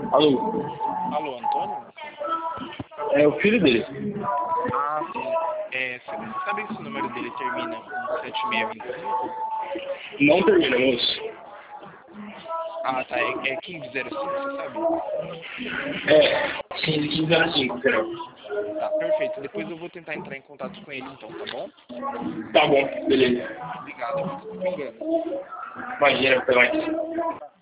Alô? Alô, Antônio? É o filho dele. Ah, sim. Você sabe se o número dele termina com 7625? Não termina, moço. Ah, tá. É 1505, você sabe? É, 1505, creio. Tá, perfeito. Depois eu vou tentar entrar em contato com ele então, tá bom? Tá bom, beleza. Obrigado, desculpa o engano. Imagina, até mais.